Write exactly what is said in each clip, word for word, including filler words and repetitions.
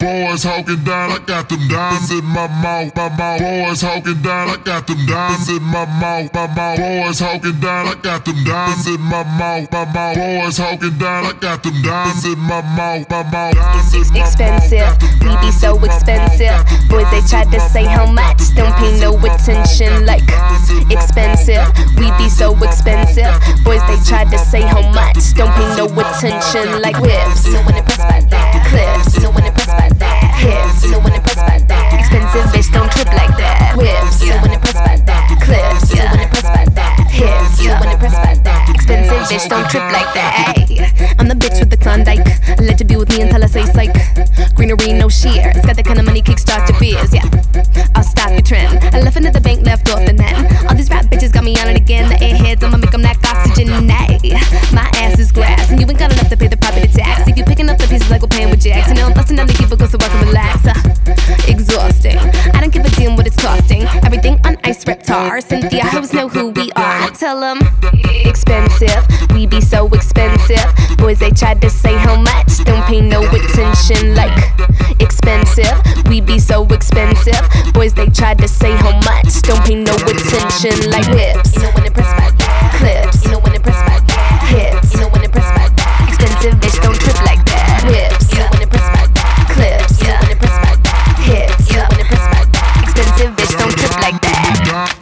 Boys hawking down, I got them dimes in my mouth, my mouth. Boys hawking down, I got them dimes in my mouth, my mouth. Boys hawking down, I got them dimes in my mouth, my mouth. Boys hawking down, I got them dimes in my mouth, my mouth. Expensive, we be so expensive. Boys they tried to say how much, don't pay no attention. Like expensive, we be so expensive. Boys they tried to say how much, don't pay no attention. Like whips, no one impressed by that. Clips, no one impressed by that. Hips, no one impressed by that. Expensive bitch don't trip like that. Whips, no one impressed by that. Clips, no one impressed by that. Hips, no one impressed by that. Expensive bitch don't trip like that. Ay, I'm the bitch with the Klondike. Let you be with me until I say psych. Greenery, no shears. Got that kind of money, kickstart your fears. Yeah, I'll stop your trend. I left into the bank, left off the net. All these rap bitches got me on it again. The airheads, I'ma make them lack oxygen. Nay, my ass is glass, and you ain't got enough to pay the property tax. If you picking up the pieces like we're paying with jacks, you know I'm busting down the people, go so I can relax. Uh, exhausting. I don't give a damn what it's costing. Everything on ice, Reptar. Cynthia hoes know who we are. Tell them expensive. We be so expensive. Boys they tried to say how much, don't pay no attention. Like expensive. We be so expensive. Boys they tried to say how much, don't pay no attention. Like whips, you know when impressed by that. Clips, you know when impressed by that. Hips, you know when impressed by that. Expensive bitch don't trip like that. Whips, you know when impressed by that. Clips, you know when impressed by that. Hips, you know when impressed by that. Expensive bitch don't trip like that.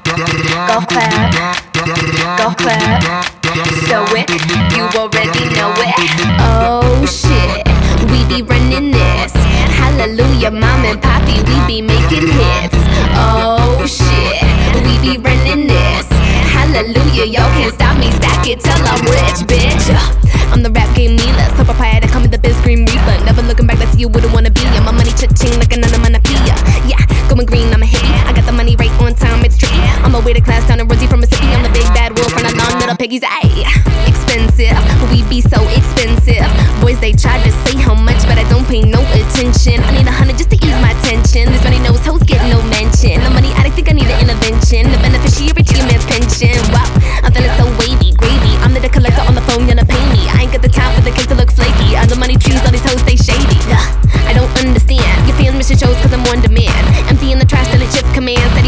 Golf clap, golf clap. So it, you already know it. Oh shit, we be running this. Hallelujah, mom and poppy, we be making hits. Oh shit, we be running this. Hallelujah, y'all can't stop me, stack it till I'm rich, bitch. I'm the rap game Mila, so papaya to come with the biz green reaper. Never looking back, that's you wouldn't wanna be. And my money cha-ching like another manapia. Yeah, going green, I'm a hippie. I got the money right on time, it's tricky. On my way to class down in Rosie from Mississippi. I'm the big bad wolf from the long little piggies. Ayy, expensive, we be so expensive. Boys they tried to say how much, but I don't pay no attention. I need a hundred just to ease my tension. This money knows hoes get no mention. The money I don't think I need an intervention. The beneficiary to your pension. Wow, I'm feeling so wavy, gravy. I'm the collector on the phone, gonna pay me. I ain't got the time for the cake to look flaky. I'm the money trees, all these hoes they shady. Ugh, I don't understand. Your fans miss your shows cause I'm on demand. Empty in the trash till it shift commands.